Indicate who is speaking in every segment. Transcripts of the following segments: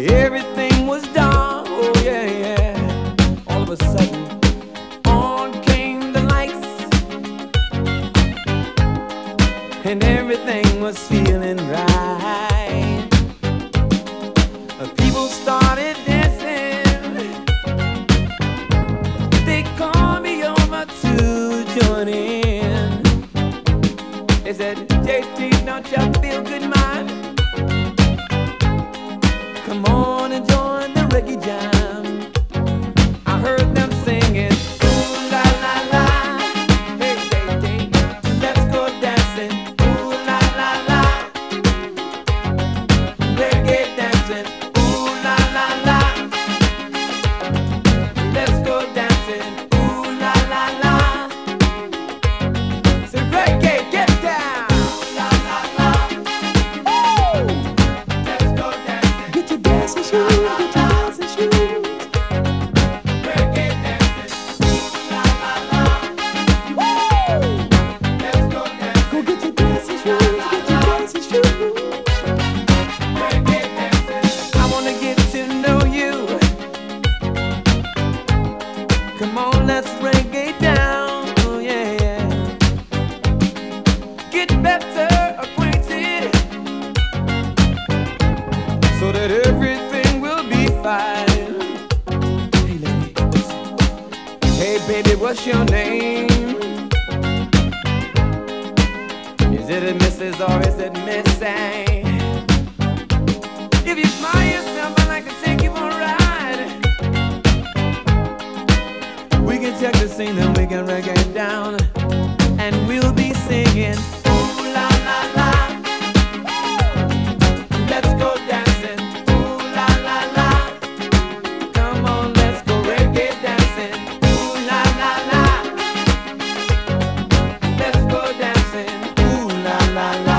Speaker 1: Everything was dark, oh yeah, yeah. All of a sudden, on came the lights, and everything was feeling right. People started dancing. They called me over to join in. They said, JT, don't you feel good, man? Come on and join the reggae jam. I heard them singing, ooh la la la, hey hey hey, let's go dancing, ooh la la la, reggae dancing, ooh la la la, let's go dancing, ooh la la la. Say reggae, get down, ooh la la la, woo, let's go dancing. Get your dancing shoes, get your dancing shoes. Reggae dancing, ooh la la la, woo, let's go dancing. Go get your dancing shoes, get your dancing shoes. Reggae dancing, I wanna get to know you. Come on, let's reggae down, oh yeah, yeah. Get better acquainted, so that everything will be fine. Hey lady, hey baby, what's your name? Is it a Mrs. or is it Miss A? If you smile yourself, I'd like to take you for a ride. We can check the scene and we can reggae down, and we'll be singing, ooh la la la, let's go dancing, ooh la la la. Come on, let's go reggae dancing, ooh la la la. Let's go dancing, ooh la la la.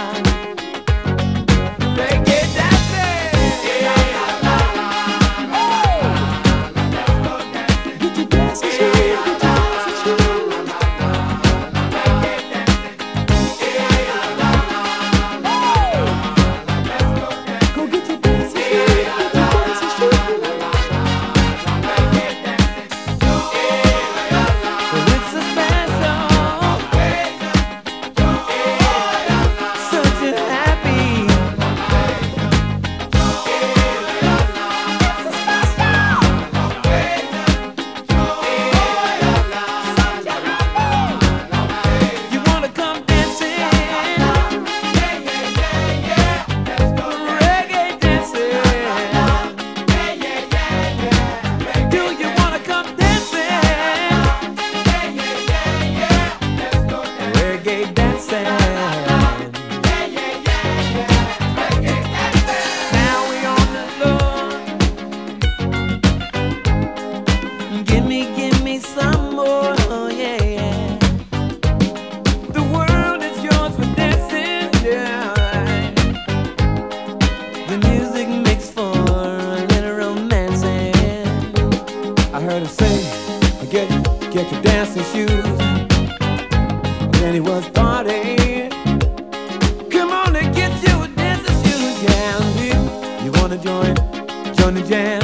Speaker 1: Reggae dancing, yeah la la la. Let's go dancing. Get your dancing shoes, get your dancing shoes. Reggae dancing, yeah la la la. Let's go dancing. Go get your dancing shoes, get your dancing shoes. Reggae dancing, yeah la la. Well, it's a special occasion, such a happy. It's a special occasion, such a happy. You wanna come dancing? Let's go reggae dancing. Do you wanna come dancing? Reggae dancing. Now we on the floor. Give me some more. Oh yeah, yeah. The world is yours for dancing. Yeah. The music makes for a little romancing. I heard him say, get your dancing shoes. Then he was partying. Come on and get your dancing shoes. Yeah, you wanna join the jam?